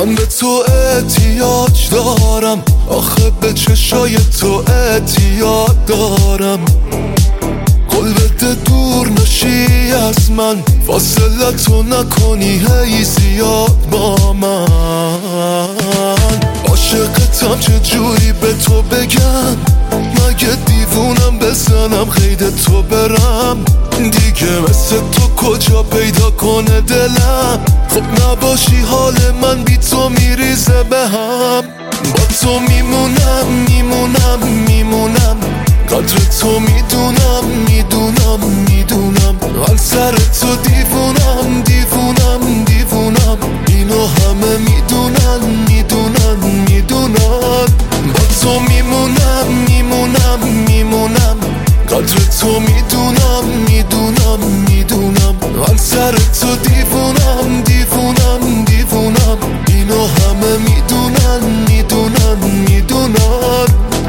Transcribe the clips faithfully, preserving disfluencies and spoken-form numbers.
من به تو احتیاج دارم، آخه به چشای تو اعتیاد دارم. قول بده دور نشی از من، فاصله تو نکنی هی زیاد با من. عاشقتم چجوری به تو بگم، مگه دیوونم بزنم قید تو برم. دیگه مثل تو کجا پیدا کنه دلم، خب نباشی حال من بی تو میریزه به هم. با تو میمونم میمونم میمونم، قدر تو میدونم میدونم میدونم. من سر تو دیوونم دیوونم دیوونم، اینو همه میدونن میدونن میدونن. با تو میمونم میمونم میمونم، قدر تو میدونم میدونم میدونم. من سر تو دیوونم دیوونم دیوونم، اینو همه میدونن میدونن میدونن.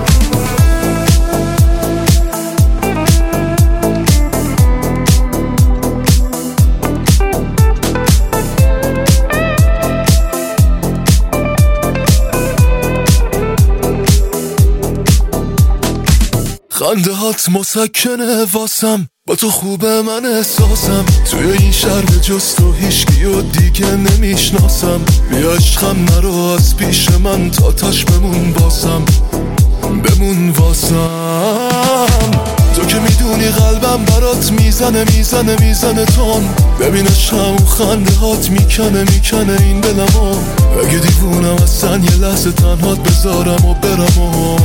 خنده هات مسکنه واسم، با تو خوبه من احساسم. توی این شهر جز تو هیچکیو دیگه نمیشناسم. بیا عشقم نرو از پیش من، تا تاش بمون واسم بمون واسم. تو که میدونی قلبم برات میزنه میزنه میزنه تون. ببین عشقم خنده هات میکنه میکنه این دلمو. اگه دیوونم اصلا یه لحظه تنهات بذارم و برم و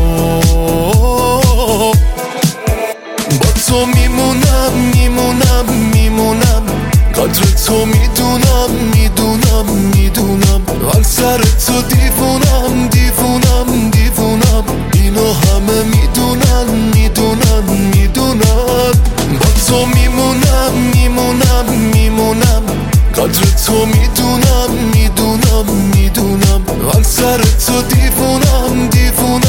با تو میمونم میمونم میمونم، قدر تو میدونم میدونم میدونم. من سر تو دیوونم دیوونم دیوونم، اینو همه میدونن میدونن میدونن. با تو میمونم میمونم میمونم، قدر تو میدونم میدونم میدونم. من سر تو دیوونم دیوونم